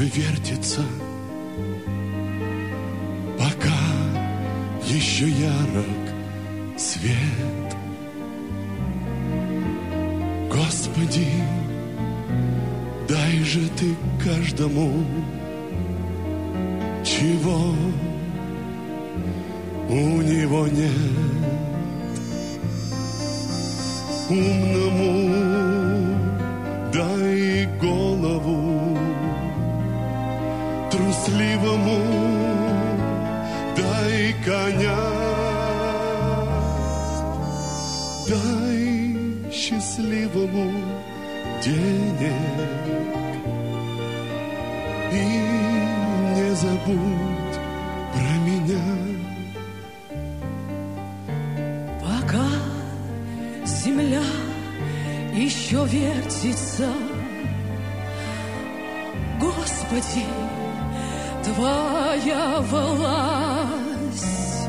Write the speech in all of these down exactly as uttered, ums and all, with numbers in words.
вертится, пока еще ярок свет. Господи, дай же ты каждому, чего у него нет. Умному дай голову, трусливому дай коня, дай счастливому денег и не забудь про меня. Пока земля еще вертится, Господи, Твоя власть,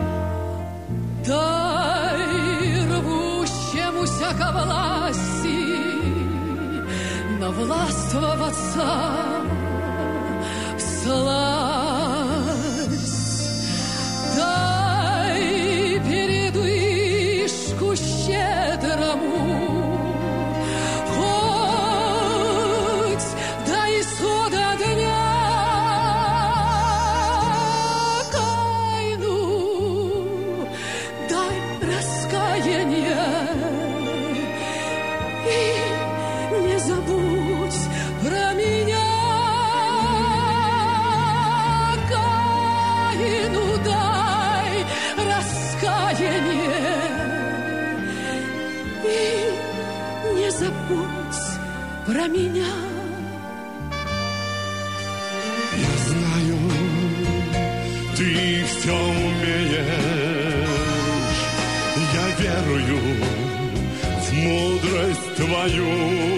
дай рвущемуся ко власти навластвоваться всласть, дай передышку щедрому, хоть до исхода дня. Каину дай раскаяние и не забудь про меня. Каину дай раскаяние и не забудь про меня. Я знаю, ты все умеешь, я верую в мудрость твою.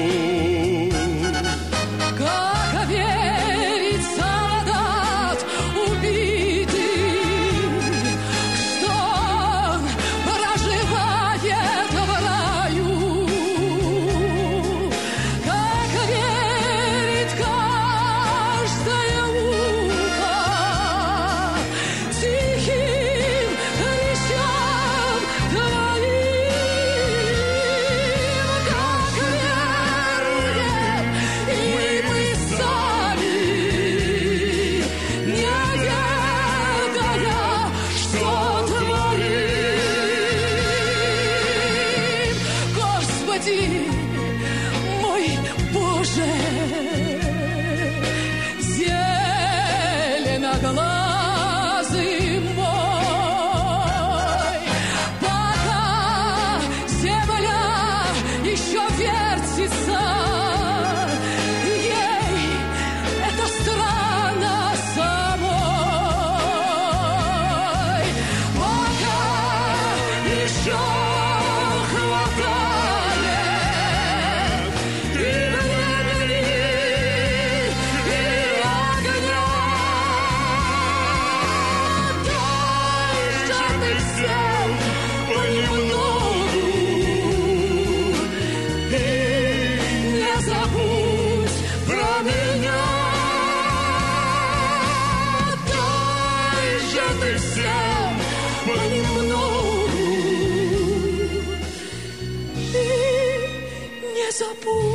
Как верить солдат убитый, что он проживает в раю? Как верить каждое ухо тихим речам твоим? Как веруем и мы сами, не ведая, что творим. Господи, мой Боже, зеленоглазый мой, пока земля еще вертится, ей это странно самой, пока еще хватает и времени, и огня. Дай же ты всем понемногу и не забудь про меня. Дай же ты всем понемногу и не забудь